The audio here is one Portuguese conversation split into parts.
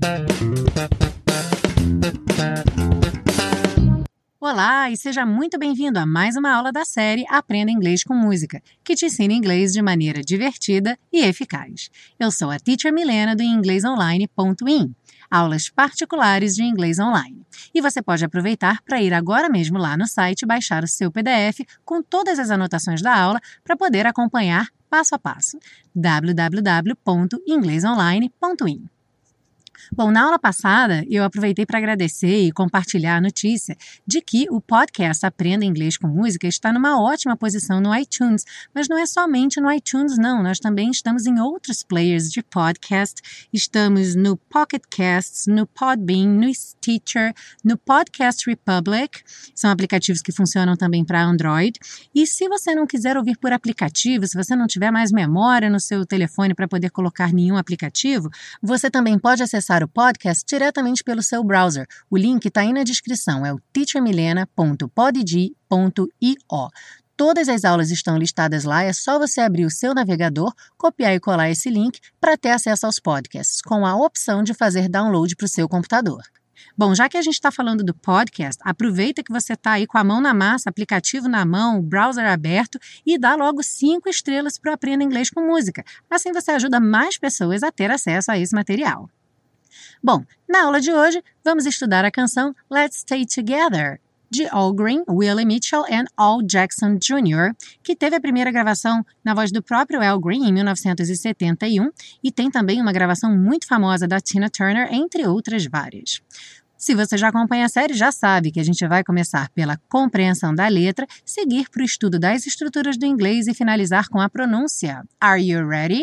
Olá e seja muito bem-vindo a mais uma aula da série Aprenda Inglês com Música, que te ensina inglês de maneira divertida e eficaz. Eu sou a Teacher Milena do inglesonline.in, aulas particulares de inglês online. E você pode aproveitar para ir agora mesmo lá no site e baixar o seu PDF com todas as anotações da aula para poder acompanhar passo a passo. www.inglesonline.in. Bom, na aula passada, eu aproveitei para agradecer e compartilhar a notícia de que o podcast Aprenda Inglês com Música está numa ótima posição no iTunes, mas não é somente no iTunes, não. Nós também estamos em outros players de podcast. Estamos no Pocket Casts, no Podbean, no Stitcher, no Podcast Republic. São aplicativos que funcionam também para Android. E se você não quiser ouvir por aplicativo, se você não tiver mais memória no seu telefone para poder colocar nenhum aplicativo, você também pode acessar o podcast diretamente pelo seu browser. O link está aí na descrição, é o teachermilena.podg.io. Todas as aulas estão listadas lá, é só você abrir o seu navegador, copiar e colar esse link para ter acesso aos podcasts, com a opção de fazer download para o seu computador. Bom, já que a gente está falando do podcast, aproveita que você está aí com a mão na massa, aplicativo na mão, o browser aberto e dá logo 5 estrelas para o Aprenda Inglês com Música. Assim você ajuda mais pessoas a ter acesso a esse material. Bom, na aula de hoje, vamos estudar a canção Let's Stay Together, de Al Green, Willie Mitchell e Al Jackson Jr., que teve a primeira gravação na voz do próprio Al Green em 1971 e tem também uma gravação muito famosa da Tina Turner, entre outras várias. Se você já acompanha a série, já sabe que a gente vai começar pela compreensão da letra, seguir para o estudo das estruturas do inglês e finalizar com a pronúncia. Are you ready?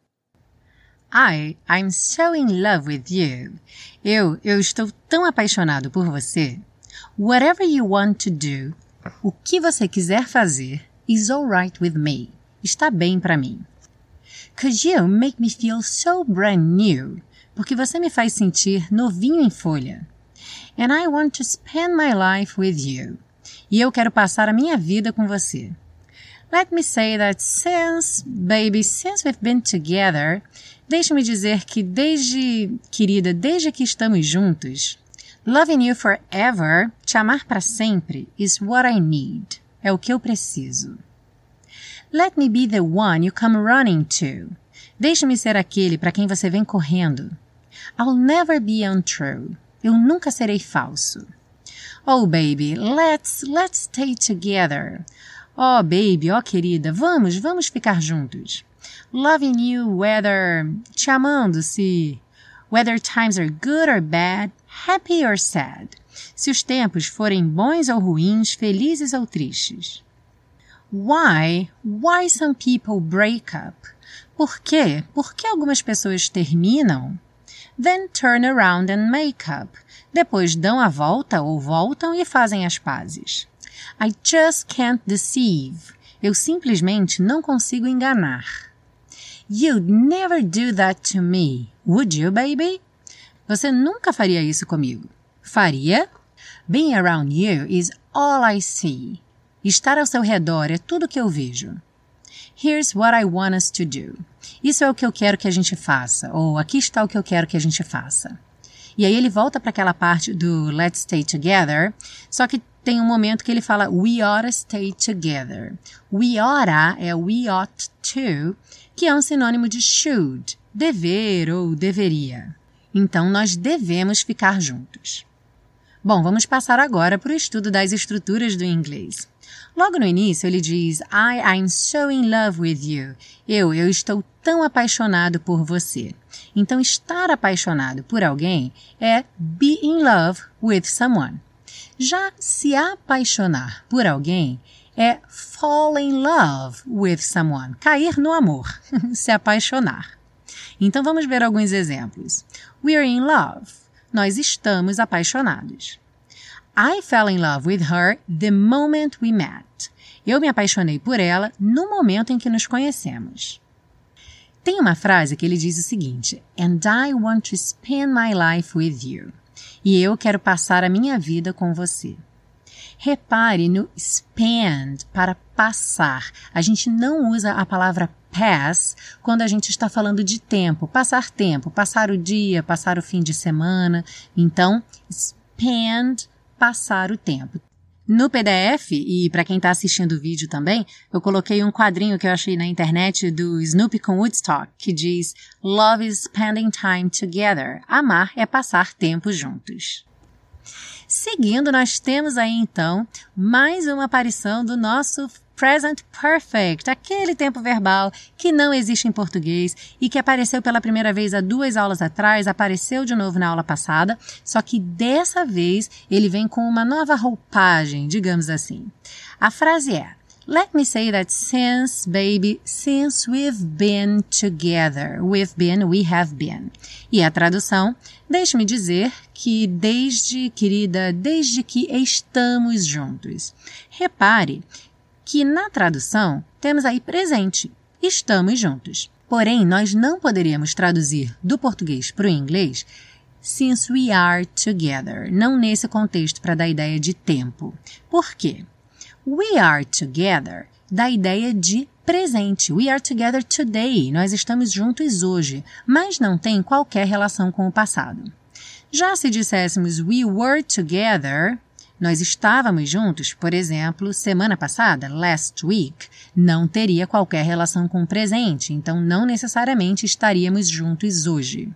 I'm so in love with you. Eu estou tão apaixonado por você. Whatever you want to do, o que você quiser fazer, is alright with me. Está bem para mim. 'Cause you make me feel so brand new. Porque você me faz sentir novinho em folha. And I want to spend my life with you. E eu quero passar a minha vida com você. Let me say that since we've been together, deixe-me dizer que desde que estamos juntos, loving you forever, te amar para sempre, is what I need. É o que eu preciso. Let me be the one you come running to. Deixe-me ser aquele para quem você vem correndo. I'll never be untrue. Eu nunca serei falso. Oh, baby, let's stay together. Oh, baby, oh, querida, vamos ficar juntos. Loving you te amando whether times are good or bad, happy or sad. Se os tempos forem bons ou ruins, felizes ou tristes. Why some people break up? Por quê? Por que algumas pessoas terminam? Then turn around and make up. Depois dão a volta ou voltam e fazem as pazes. I just can't deceive. Eu simplesmente não consigo enganar. You'd never do that to me, would you, baby? Você nunca faria isso comigo. Faria? Being around you is all I see. Estar ao seu redor é tudo que eu vejo. Here's what I want us to do. Isso é o que eu quero que a gente faça. Ou aqui está o que eu quero que a gente faça. E aí ele volta para aquela parte do Let's Stay Together, só que tem um momento que ele fala We oughta stay together. We oughta é we ought to, que é um sinônimo de should, dever ou deveria. Então, nós devemos ficar juntos. Bom, vamos passar agora para o estudo das estruturas do inglês. Logo no início, ele diz I'm so in love with you. Eu estou tão apaixonado por você. Então, estar apaixonado por alguém é be in love with someone. Já se apaixonar por alguém é fall in love with someone, cair no amor, se apaixonar. Então vamos ver alguns exemplos. We're in love. Nós estamos apaixonados. I fell in love with her the moment we met. Eu me apaixonei por ela no momento em que nos conhecemos. Tem uma frase que ele diz o seguinte, And I want to spend my life with you. E eu quero passar a minha vida com você. Repare no spend para passar. A gente não usa a palavra pass quando a gente está falando de tempo, passar o dia, passar o fim de semana. Então, spend, passar o tempo. No PDF, e para quem está assistindo o vídeo também, eu coloquei um quadrinho que eu achei na internet do Snoopy com Woodstock, que diz Love is spending time together. Amar é passar tempo juntos. Seguindo, nós temos aí então mais uma aparição do nosso Present Perfect, aquele tempo verbal que não existe em português e que apareceu pela primeira vez há 2 aulas atrás, apareceu de novo na aula passada, só que dessa vez ele vem com uma nova roupagem, digamos assim. A frase é: Let me say that since we've been together. We have been. E a tradução, deixe-me dizer que desde que estamos juntos. Repare que na tradução temos aí presente, estamos juntos. Porém, nós não poderíamos traduzir do português para o inglês since we are together, não nesse contexto para dar ideia de tempo. Por quê? We are together dá ideia de presente. We are together today. Nós estamos juntos hoje, mas não tem qualquer relação com o passado. Já se disséssemos we were together, nós estávamos juntos, por exemplo, semana passada, last week, não teria qualquer relação com o presente, então não necessariamente estaríamos juntos hoje.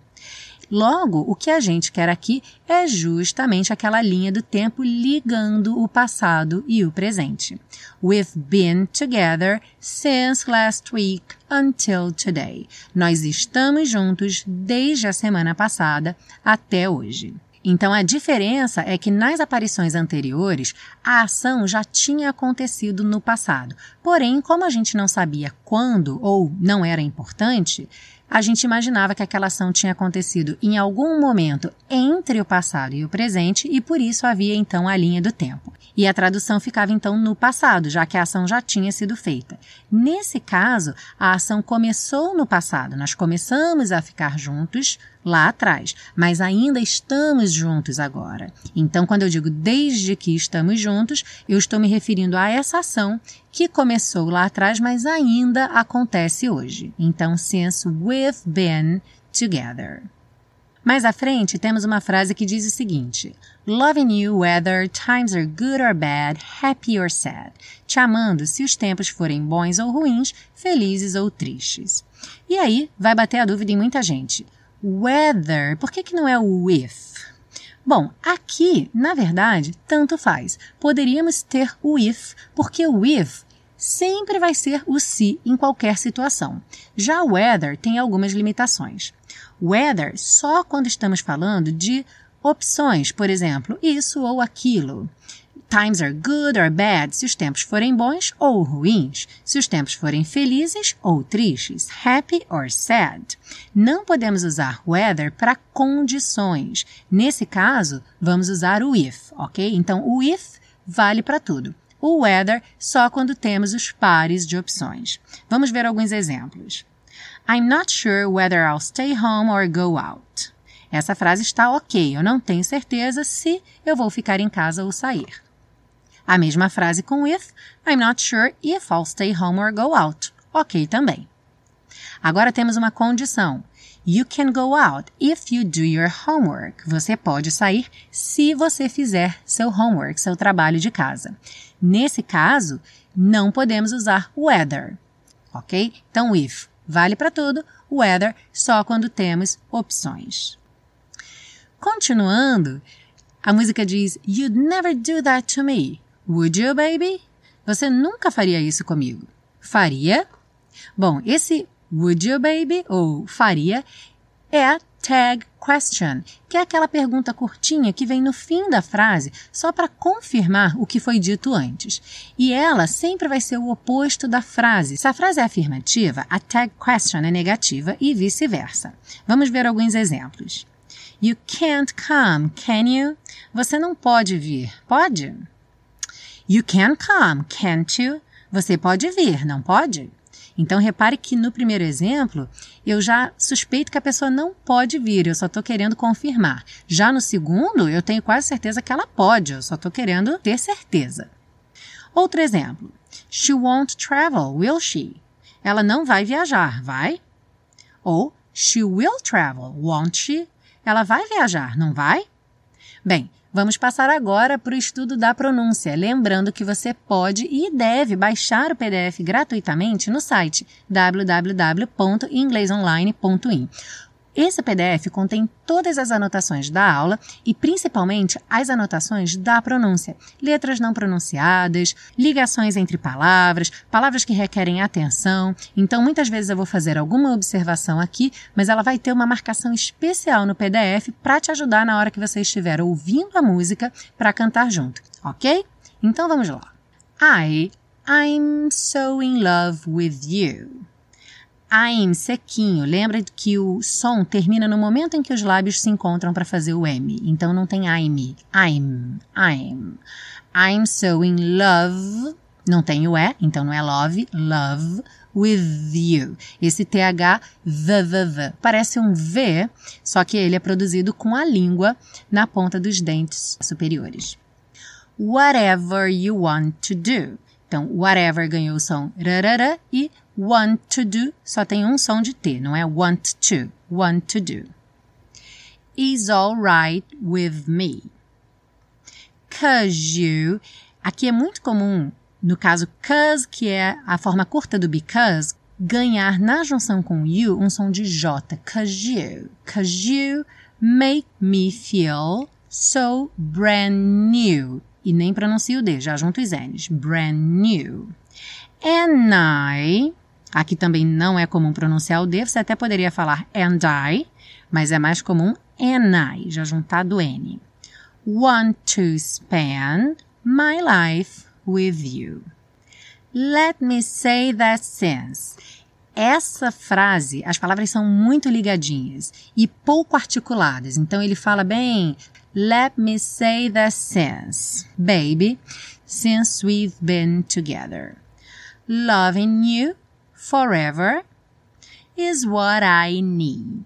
Logo, o que a gente quer aqui é justamente aquela linha do tempo ligando o passado e o presente. We've been together since last week until today. Nós estamos juntos desde a semana passada até hoje. Então, a diferença é que nas aparições anteriores, a ação já tinha acontecido no passado. Porém, como a gente não sabia quando ou não era importante, a gente imaginava que aquela ação tinha acontecido em algum momento entre o passado e o presente e por isso havia então a linha do tempo. E a tradução ficava então no passado, já que a ação já tinha sido feita. Nesse caso, a ação começou no passado. Nós começamos a ficar juntos lá atrás, mas ainda estamos juntos agora. Então, quando eu digo desde que estamos juntos, eu estou me referindo a essa ação que começou lá atrás, mas ainda acontece hoje. Então, since we've been together. Mais à frente, temos uma frase que diz o seguinte: Loving you whether times are good or bad, happy or sad. Te amando se os tempos forem bons ou ruins, felizes ou tristes. E aí, vai bater a dúvida em muita gente. Whether, por que não é o with? Bom, aqui, na verdade, tanto faz. Poderíamos ter o if, porque o with sempre vai ser o se em qualquer situação. Já o whether tem algumas limitações. Whether só quando estamos falando de opções, por exemplo, isso ou aquilo. Times are good or bad, se os tempos forem bons ou ruins, se os tempos forem felizes ou tristes, happy or sad. Não podemos usar whether para condições. Nesse caso, vamos usar o if, ok? Então, o if vale para tudo. O whether só quando temos os pares de opções. Vamos ver alguns exemplos. I'm not sure whether I'll stay home or go out. Essa frase está ok, eu não tenho certeza se eu vou ficar em casa ou sair. A mesma frase com if, I'm not sure if I'll stay home or go out. Ok também. Agora temos uma condição. You can go out if you do your homework. Você pode sair se você fizer seu homework, seu trabalho de casa. Nesse caso, não podemos usar whether. Ok? Então, if vale para tudo, whether só quando temos opções. Continuando, a música diz You'd never do that to me. Would you, baby? Você nunca faria isso comigo. Faria? Bom, esse would you, baby, ou faria, é a tag question, que é aquela pergunta curtinha que vem no fim da frase só para confirmar o que foi dito antes. E ela sempre vai ser o oposto da frase. Se a frase é afirmativa, a tag question é negativa e vice-versa. Vamos ver alguns exemplos. You can't come, can you? Você não pode vir, pode? You can come, can't you? Você pode vir, não pode? Então, repare que no primeiro exemplo, eu já suspeito que a pessoa não pode vir, eu só estou querendo confirmar. Já no segundo, eu tenho quase certeza que ela pode, eu só estou querendo ter certeza. Outro exemplo. She won't travel, will she? Ela não vai viajar, vai? Ou she will travel, won't she? Ela vai viajar, não vai? Bem, vamos passar agora para o estudo da pronúncia, lembrando que você pode e deve baixar o PDF gratuitamente no site www.inglesonline.in. Esse PDF contém todas as anotações da aula e principalmente as anotações da pronúncia, letras não pronunciadas, ligações entre palavras, palavras que requerem atenção. Então, muitas vezes eu vou fazer alguma observação aqui, mas ela vai ter uma marcação especial no PDF para te ajudar na hora que você estiver ouvindo a música para cantar junto, ok? Então, vamos lá. I'm so in love with you. I'm sequinho. Lembra que o som termina no momento em que os lábios se encontram para fazer o M. Então não tem I'm. I'm so in love. Não tem o E, então não é love. Love with you. Esse TH, the. Parece um V, só que ele é produzido com a língua na ponta dos dentes superiores. Whatever you want to do. Então, whatever ganhou o som rarara e want to do só tem um som de T, não é want to do. Is all right with me. 'Cause you, aqui é muito comum, no caso 'cause, que é a forma curta do because, ganhar na junção com you um som de J. 'Cause you make me feel so brand new. E nem pronuncio o D, já junto os N's. Brand new. And I, aqui também não é comum pronunciar o D, você até poderia falar and I, mas é mais comum and I, já juntado N. Want to spend my life with you. Let me say that since. Essa frase, as palavras são muito ligadinhas e pouco articuladas, então ele fala bem... Let me say that since, baby, since we've been together. Loving you forever is what I need.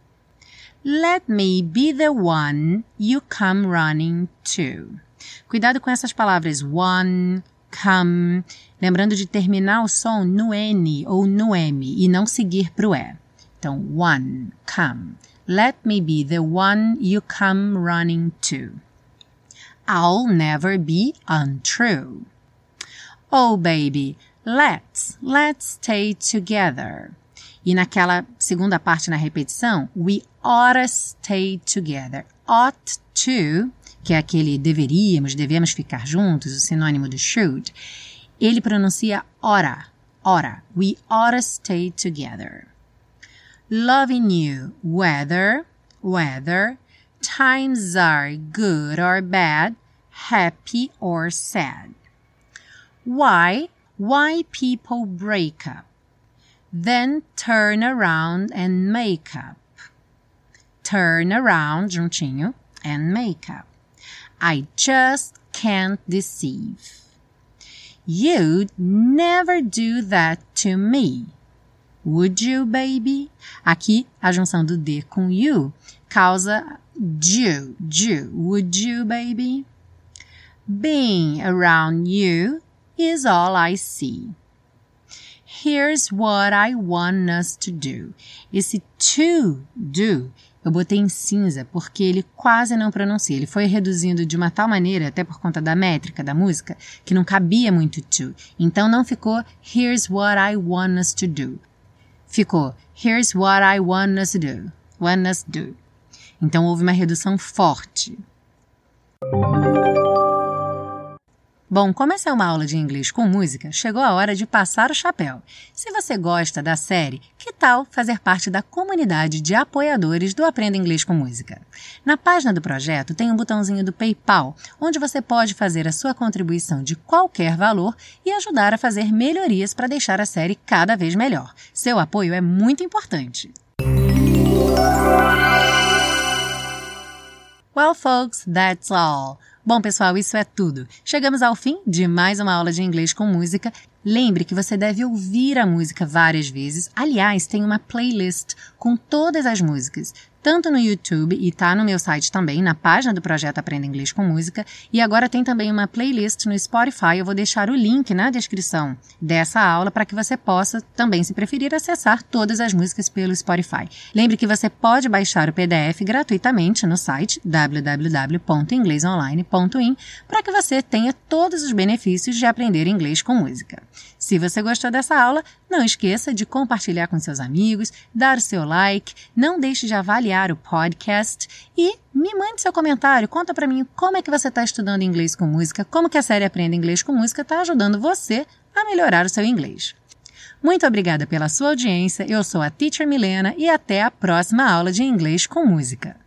Let me be the one you come running to. Cuidado com essas palavras one, come, lembrando de terminar o som no N ou no M e não seguir para o E. Então, one, come. Let me be the one you come running to. I'll never be untrue. Oh, baby, let's stay together. E naquela segunda parte na repetição, we oughta stay together. Ought to, que é aquele deveríamos, devemos ficar juntos, o sinônimo do should, ele pronuncia oughta. We oughta stay together. Loving you, whether times are good or bad, happy or sad. Why people break up, then turn around and make up. Turn around, juntinho, and make up. I just can't deceive. You'd never do that to me. Would you, baby? Aqui, a junção do D com you causa do. Would you, baby? Being around you is all I see. Here's what I want us to do. Esse to do eu botei em cinza porque ele quase não pronuncia. Ele foi reduzindo de uma tal maneira, até por conta da métrica da música, que não cabia muito to. Então não ficou here's what I want us to do. Ficou, here's what I want us to do. Want us do. Então houve uma redução forte. Bom, como essa é uma aula de inglês com música, chegou a hora de passar o chapéu. Se você gosta da série, que tal fazer parte da comunidade de apoiadores do Aprenda Inglês com Música? Na página do projeto tem um botãozinho do PayPal, onde você pode fazer a sua contribuição de qualquer valor e ajudar a fazer melhorias para deixar a série cada vez melhor. Seu apoio é muito importante. Well, folks, that's all. Bom, pessoal, isso é tudo. Chegamos ao fim de mais uma aula de inglês com música. Lembre que você deve ouvir a música várias vezes. Aliás, tem uma playlist com todas as músicas, tanto no YouTube e tá no meu site também, na página do projeto Aprenda Inglês com Música. E agora tem também uma playlist no Spotify. Eu vou deixar o link na descrição dessa aula para que você possa também, se preferir, acessar todas as músicas pelo Spotify. Lembre que você pode baixar o PDF gratuitamente no site www.inglesonline.in para que você tenha todos os benefícios de aprender inglês com música. Se você gostou dessa aula, não esqueça de compartilhar com seus amigos, dar o seu like, não deixe de avaliar o podcast e me mande seu comentário. Conta pra mim como é que você está estudando inglês com música, como que a série Aprenda Inglês com Música está ajudando você a melhorar o seu inglês. Muito obrigada pela sua audiência, eu sou a Teacher Milena e até a próxima aula de inglês com música.